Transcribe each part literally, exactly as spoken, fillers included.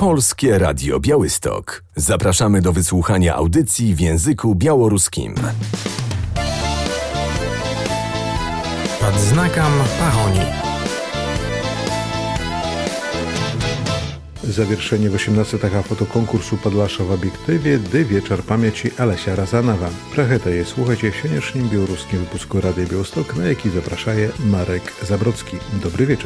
Polskie Radio Białystok. Zapraszamy do wysłuchania audycji w języku białoruskim. Pod znakом pahoni. Завершение восемнадцатого фотоконкурсу «Подляша в объективе», де вечер памяти Олеся Разанова. Про это je słuchajcie w sieniecznym białoruskim wypusku Radia Białystok, na jaki zapraszaje Marek Zabrocki. Dobry wieczór.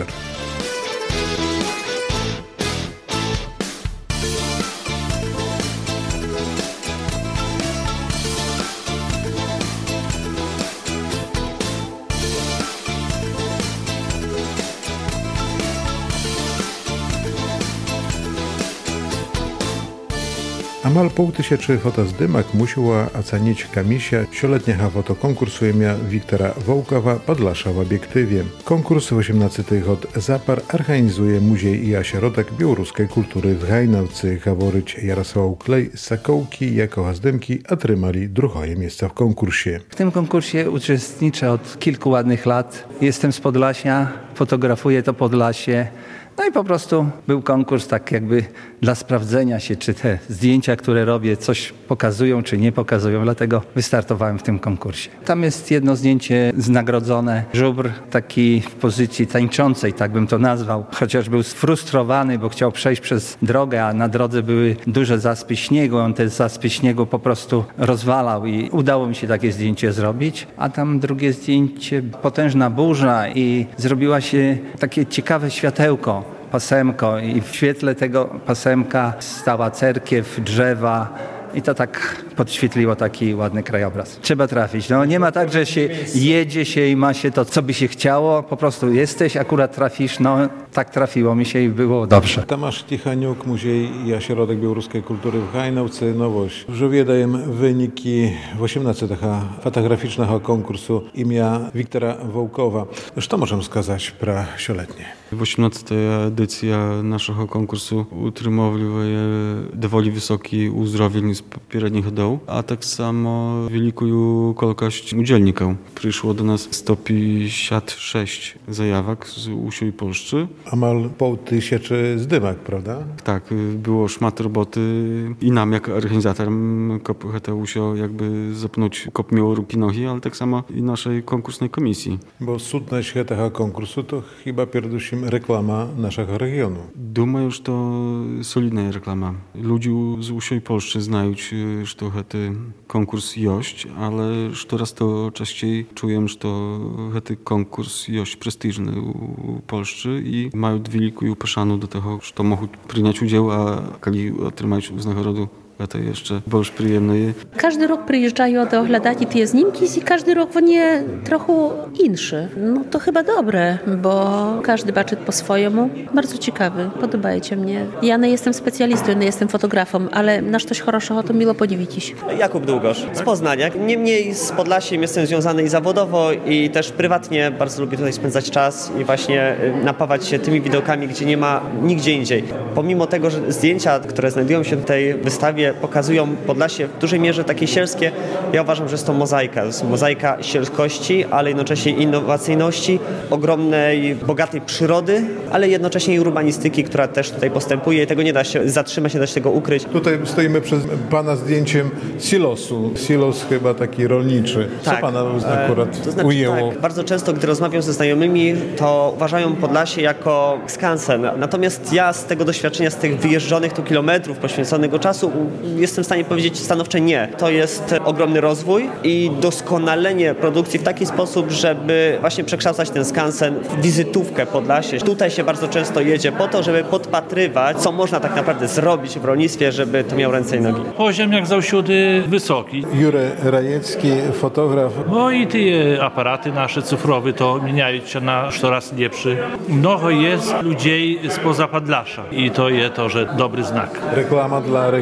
Amal pół tysięcy fotozdymak musiała ocenić komisja sioletniego fotokonkursu imienia Wiktora Wołkowa «Podlasza w obiektywie». Konkurs osiemnasty rok zapar organizuje Muziej i Ośrodek Białoruskiej Kultury w Hajnowce. Говорить Jarosław Klej z Sokołki jako gazdymki otrzymali drugie miejsce w konkursie. W tym konkursie uczestniczę od kilku ładnych lat. Jestem z Podlasia, fotografuję to Podlasie. No i po prostu był konkurs tak jakby dla sprawdzenia się, czy te zdjęcia, które robię, coś pokazują, czy nie pokazują. Dlatego wystartowałem w tym konkursie. Tam jest jedno zdjęcie znagrodzone. Żubr taki w pozycji tańczącej, tak bym to nazwał. Chociaż był sfrustrowany, bo chciał przejść przez drogę, a na drodze były duże zaspy śniegu. On te zaspy śniegu po prostu rozwalał i udało mi się takie zdjęcie zrobić. A tam drugie zdjęcie, potężna burza i zrobiła się takie ciekawe światełko. Pasemko i w świetle tego pasemka stała cerkiew, drzewa i to tak podświetliło taki ładny krajobraz. Trzeba trafić. No nie ma tak, że się jedzie się i ma się to, co by się chciało. Po prostu jesteś, akurat trafisz. No tak trafiło mi się i było dobrze. Tomasz Tichaniuk, Muziej i Ośrodek Białoruskiej Kultury w Hajnowce. Nowość. Już wiedajem wyniki osiemnastego fotograficznego konkursu imienia Wiktora Wołkowa. Co możemy skazać про sioletnie? osiemnasta edycja naszego konkursu utrzymowuje доволі wysoki uzdrowień z poprzednich dołu, a tak samo wielką ilość udzielników. Przyszło do nas sto pięćdziesiąt sześć zajawek z usiej Polszczy. Amal pół tysięcy zdymek, prawda? Tak, było szmat roboty i nam, jak organizatorom, to usio jakby zapnąć kop miało ruki nogi, ale tak samo i naszej konkursnej komisji. Bo sutność tego konkursu to chyba przede wszystkim reklama naszego regionu. Думаю, że to solidna reklama. Ludzie z usiej Polszczy znają, że to ten konkurs jest, ale coraz to częściej czuję, że to ten konkurs jest prestiżny u Polszczy i mają wielką upeszanu do tego, że to mogą przyjąć udział, a kiedy otrzymają z nagrodu, to jeszcze bardzo przyjemne. Każdy rok przyjeżdżają do oglądać te znimki i każdy rok вони trochę inszy. No to chyba dobre, bo każdy baczy po swojemu. Bardzo ciekawy, podobaje się mnie. Ja nie jestem specjalistą, nie jestem fotografem, ale na coś хорошего to miło podziwić. Jakub Długosz z Poznania. Niemniej z Podlasiem jestem związany i zawodowo i też prywatnie bardzo lubię tutaj spędzać czas i właśnie napawać się tymi widokami, gdzie nie ma nigdzie indziej. Pomimo tego, że zdjęcia, które znajdują się w tej wystawie, pokazują Podlasie w dużej mierze takie sielskie. Ja uważam, że jest to mozaika. To jest mozaika sielskości, ale jednocześnie innowacyjności, ogromnej, bogatej przyrody, ale jednocześnie i urbanistyki, która też tutaj postępuje i tego nie da się zatrzymać, nie da się tego ukryć. Tutaj stoimy przed pana zdjęciem silosu. Silos chyba taki rolniczy. Co tak, pana akurat to znaczy, ujęło? Tak, bardzo często, gdy rozmawiam ze znajomymi, to uważają Podlasie jako skansen. Natomiast ja z tego doświadczenia, z tych wyjeżdżonych tu kilometrów, poświęconego czasu, jestem w stanie powiedzieć stanowcze nie. To jest ogromny rozwój i doskonalenie produkcji w taki sposób, żeby właśnie przekształcać ten skansen w wizytówkę Podlasie. Tutaj się bardzo często jedzie po to, żeby podpatrywać, co można tak naprawdę zrobić w rolnictwie, żeby to miało ręce i nogi. Poziom jak zawsiudy wysoki. Jure Rajecki, fotograf. No i te aparaty nasze cyfrowe to zmieniają się na coraz lepszy. Mnogo jest ludzi spoza Podlasza i to jest to, że dobry znak. Reklama dla regionu?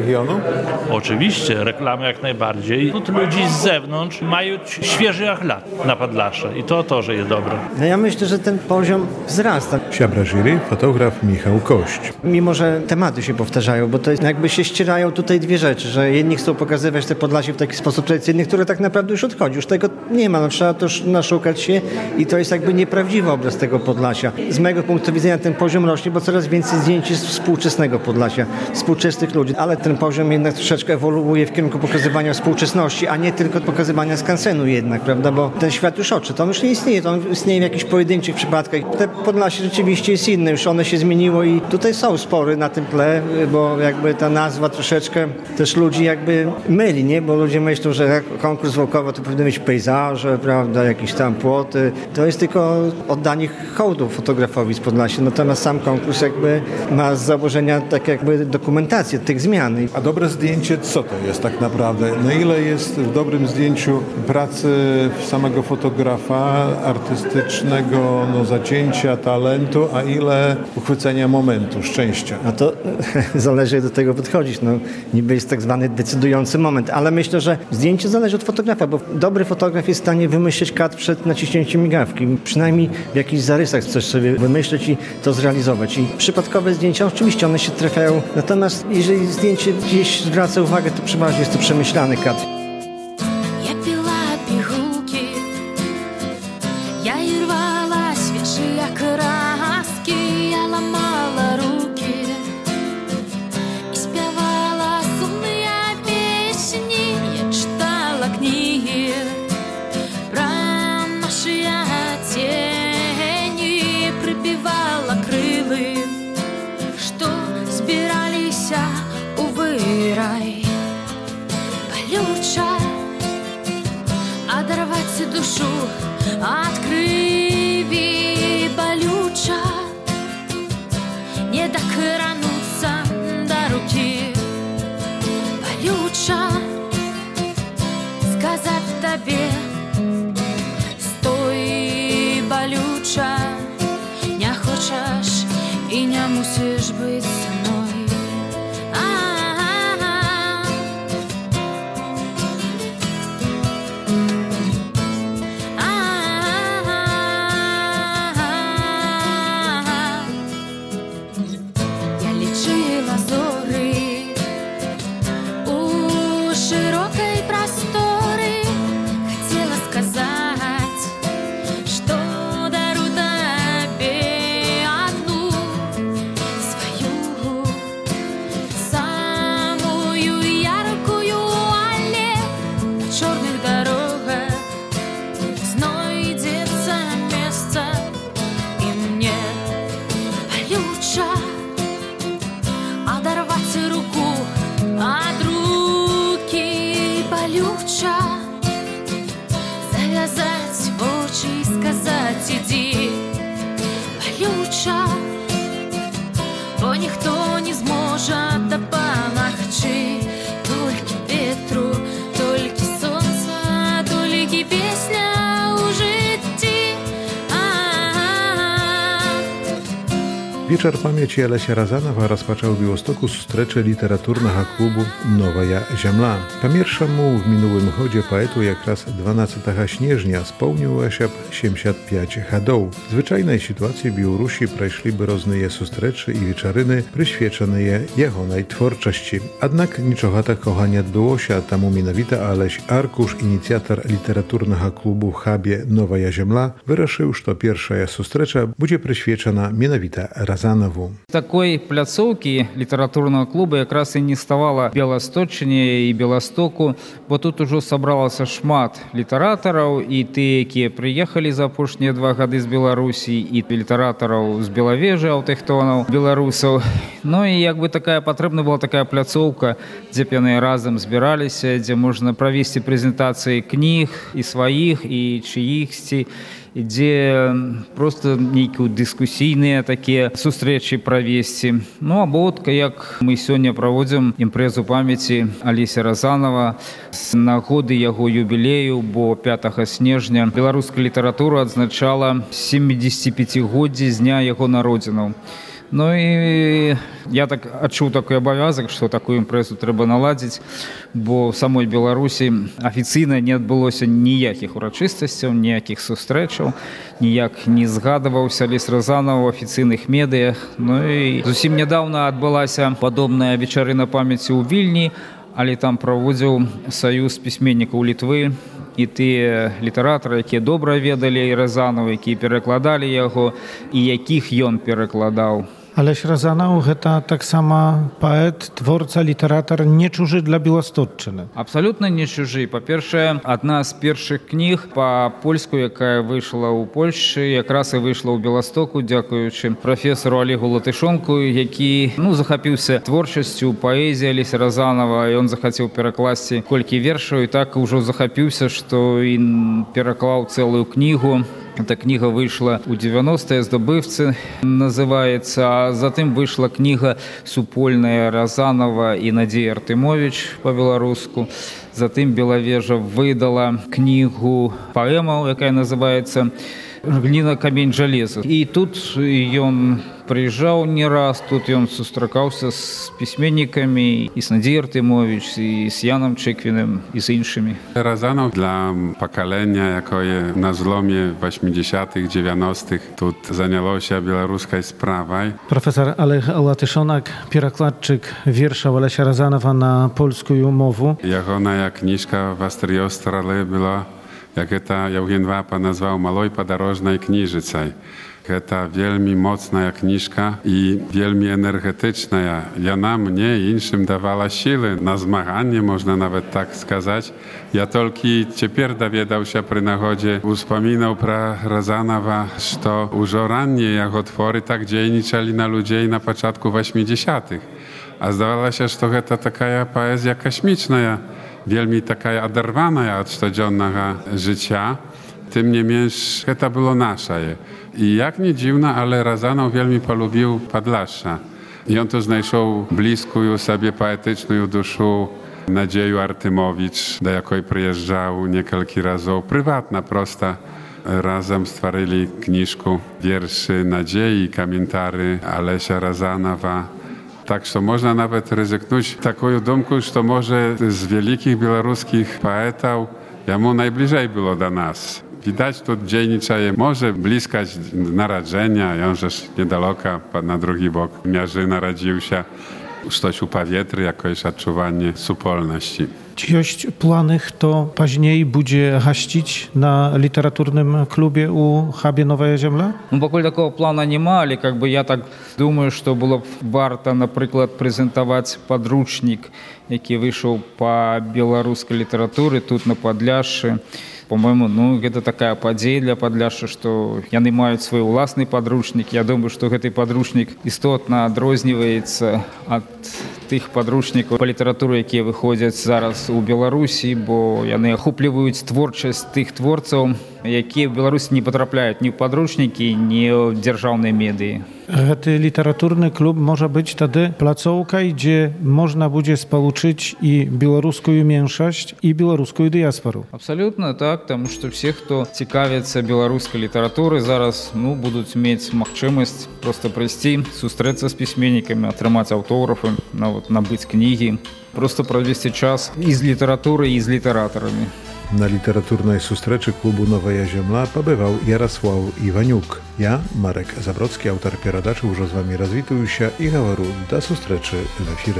Oczywiście, reklamy jak najbardziej. Тут ludzi z zewnątrz mają świeży jak lat na Podlasze i to to, że jest dobre. No ja myślę, że ten poziom wzrasta. Siabra jury, fotograf Michał Kość. Mimo, że tematy się powtarzają, bo to jest, jakby się ścierają tutaj dwie rzeczy, że jedni chcą pokazywać te Podlasie w taki sposób tradycyjny, który tak naprawdę już odchodzi. Już tego nie ma, no trzeba też naszukać się i to jest jakby nieprawdziwy obraz tego Podlasia. Z mojego punktu widzenia ten poziom rośnie, bo coraz więcej zdjęć jest współczesnego Podlasia, współczesnych ludzi, ale ten poziom jednak troszeczkę ewoluuje w kierunku pokazywania współczesności, a nie tylko pokazywania skansenu jednak, prawda, bo ten świat już oczy, to on już nie istnieje, to on istnieje w jakichś pojedynczych przypadkach. Te Podlasie rzeczywiście jest inne, już one się zmieniło i tutaj są spory na tym tle, bo jakby ta nazwa troszeczkę też ludzi jakby myli, nie, bo ludzie myślą, że konkurs Wołkowa to powinny być pejzaże, prawda, jakieś tam płoty. To jest tylko oddanie hołdu fotografowi z Podlasia, natomiast sam konkurs jakby ma z założenia tak jakby dokumentację tych zmian. A dobre zdjęcie co to jest tak naprawdę? Na ile jest w dobrym zdjęciu pracy samego fotografa artystycznego, no, zacięcia, talentu, a ile uchwycenia momentu, szczęścia? No to zależy, jak do tego podchodzić. No, niby jest tak zwany decydujący moment, ale myślę, że zdjęcie zależy od fotografa, bo dobry fotograf jest w stanie wymyślić kadr przed naciśnięciem migawki. Przynajmniej w jakichś zarysach coś sobie wymyślić i to zrealizować. I przypadkowe zdjęcia, oczywiście one się trafiają, natomiast jeżeli zdjęcie gdzieś zwraca uwagę, to przeważnie jest to przemyślany kadr. Я пила пігулки, я і рвала свіжі краски, я ламала руки і співала сумні пісні, я читала книги про наші тіні, припівала крили, що збиралися у вирай. Болюча, оторвать душу от крови, болюча, не докрануться до руки, болюча, сказать тебе, стой, болюча, не хочешь и не мусишь быть со мной. Бо ніхто не зможе допомогти, тільки вітру, тільки сонця, тільки пісня у житті. Wieczór pamięci Alesia Razanowa rozpoczął w Białostocku sustrecze literaturnego klubu Nowaja Ziemla. Pamiętszemu w minionym chodzie poetu jak raz dwunastego śnieżnia spełniło się siedemdziesiąt pięć hadów. W zwyczajnej sytuacji w Białorusi przeszliby różne sustrecze i wieczoryny przyświeczone jehonej twórczości. Jednak niczego takiego nie odbyło się, temu mianowita Aleś Arkusz, inicjator literaturnego klubu w hubie Nowaja Ziemla, wyruszył, że pierwsza sustrecza będzie przyświeczona mianowita Разанову. Такой пляцоўкі літаратурнага клуба якраз і не ставала Беласточыне і Беластоку, бо тут ужо сабралася шмат літаратараў, і тыя, якія прыехалі за апошнія два гады з Беларусі, і літаратараў з Белавежы, аўтахтонаў, беларусаў. Ну і як бы такая патрэбна была такая пляцоўка, дзе б яны разам збіраліся, дзе можна правесці прэзентацыі кніг і сваіх, і чыіхсьці, дзе просто нейкія дыскусійныя такія сустрэчы правесці. Ну, або вот, як мы сёння праводзім імпрэзу памяці Алеся Разанова з нагоды яго юбілею, бо пятага снежня беларуская літаратура адзначала сямідзесяціпяцігоддзе з дня яго народзінаў. Ну і я так адчуў такой абавязак, што такую імпрэзу трэба наладзіць, бо в самой Беларусі афіцыйна не адбылося ніякіх урачыстасцяў, ніякіх сустрэчаў, ніяк не згадываўся Алесь Разанаў у афіцыйных медыях. Ну і зусім нядаўна адбылася падобная вечарына памяці ў Вільні, але там праводзіў саюз пісьменнікаў Літвы, і тыя літаратары, якія добра ведалі Разанова, якія перакладалі яго і якіх ён перакладаў. Алесь Разанаў гэта таксама паэт, творца, літаратар не чужы для Беластотчыны. Абсалютна не чужы. Па-першае, адна з першых кніг па-польску, якая выйшла ў Польшчы, якраз і выйшла ў Беластоку, дзякуючы прафесару Олегу Латышонку, які ну, захапіўся творчасцю, паэзіяй Алеся Разанова, і ён захацеў перакласці колькі вершаў, і так ужо захапіўся, што він пераклаў цэлую кнігу. Эта книга вышла у девяностые, «Здобывцы» называется, а затым вышла книга супольная Разанова и Надзея Артемович по-беларуску. Затым Белавежа выдала книгу паэмаў, якая называется «Глина, камень, жалеза». И тут ён прыязджаў не раз, тут ён сустракаўся з пісьменнікамі і з Надзеяй Артемович, і з Яном Чеквіным, і з іншымі. Разанов dla pokolenia, jakie na zlomie osiemdziesiątych, dziewięćdziesiątych тут занялося беларускай справай. Profesor Олег Латышонак, перакладчык вершаў Алеся Разанова на польскую мову. Ягоная кніжка «Вастрыёстралы» была, jak eta Eugen Wapa nazwał maloj podorożnej kniżycaj. Гэта вельмі моцная кніжка і вельмі энергетычная. Яна мне і іншым давала сілы на змаганне, можна нават так сказаць. Я толькі цяпер даведаўся пры нагодзе, успамінаў пра Разанова, што ўжо раннія яго творы так дзейнічалі на людзей на пачатку восьмидесятых. А здавалася, што гэта такая паэзія касмічная, вельмі такая адарваная ад штодзённага жыцця. Tym nie menш, to było nasze. I jak nie dziwne, ale Razanov wielmi polubił Podlasza. I on to znajszł bliską sobie poetyczną duszę Nadzieju Artemowicz, do jakiej przyjeżdżał niekielki razów. Prywatna, prosta. Razem stworzyli kniżkę wierszy Nadziei i komentary Alesia Razanowa. Tak, że można nawet ryzykować taką dumkę, że może z wielkich białoruskich poetów jemu najbliżej było do nas. Widać, tu dzielniczaje może bliskać narodzenia, on żeż niedaleko na drugi bok miarzy narodził się, coś u powietry, jakoś odczuwanie supolności. Ciość planych to później będzie haścić na literaturnym klubie u Hubie Nowa Ziemia? Ну, поки такого плана нема, але как бы я так думаю, что было б варто, наприклад, презентовать подручник, який вышел по белорусской литературе тут на Подляшши. По-моему, ну, это такая подзея для Подляшши, что яны маюць свой уласны подручник. Я думаю, что гэты подручник істотна адрозніваецца ад тых подручникаў по літаратуры, якія выходзяць зараз у Беларусі, бо яны ахопліваюць творчасць тых творцаў, якія в Беларусі не потрапляюць ні ў подручнікі, ні ў дзяржаўныя медыі. Гэты літаратурны клуб можа быць тады плацоўкай, дзе можна будзе спалучыць і беларускую меншасць, і беларускую дыяспору. Абсолютно так, тому што все, хто цікавіцца беларускай літаратурай, зараз ну, будуць мець магчымасць проста прыйсці, сустрэцца з пісьменнікамі, атрымаць аўтографы, нават набыць кнігі, проста правесці час і з літаратурай, і з літаратарамі. Na literatury sustreczy klubu Nowa Ziemia pobywał Jarosław Iwaniuk. Ja, Marek Zabrocki, autor передачи, уже з вами розвітуюся і говорю до зустрічі в ефірі.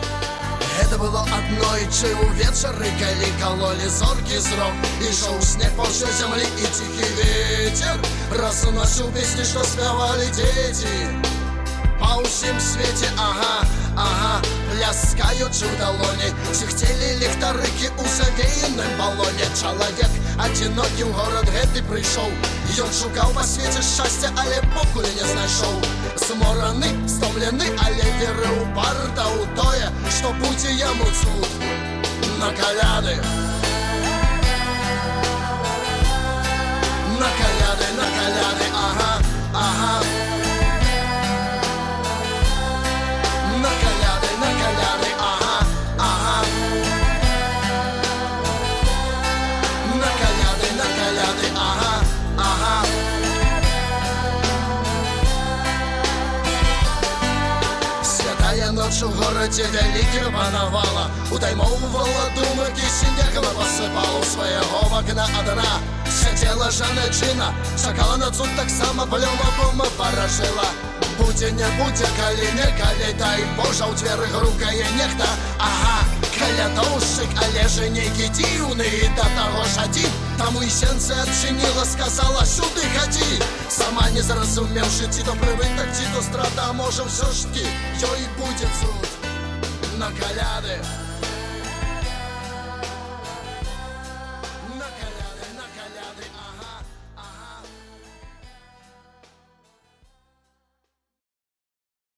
Это было одно и чего вечеры, коли кололи зоркий срок. И шел снег по всей земли, и тихий ветер разносил песни, что спевали дети. По всем свете, ага, ага, пляскаючи в долоні, сихтели ліхтарики у завіянном балоні. Чоловік одинокий в город гэтый прийшов, і он шукав по світі щастя, але покулі не знайшов. Зморений, стомлений, але вірив упарта у тое, що буде йому цуд на коляди. На коляди, на коляди, ага, ага. На коляди, на коляди, ага, ага. На коляди, на коляди, ага, ага. городе великим пановала, утаймовывала думки, снегом посыпала у своего окна одна. Сидела жаночина, чакала на цуд так само плёмовым ворожила. Будзе не будзе, калі не калі, дай Божа, у дверы грукае нехта. Ага, калядоўшчык, але же нейкі дзіўны, і да таго ж адзін. Таму і сенцы адчыніла, сказала, сюды хадзі. Сама не зразумеўшы, ці то прывытак, ці то страта, можа ўсё ж ці ёй будзе цуд на каляды.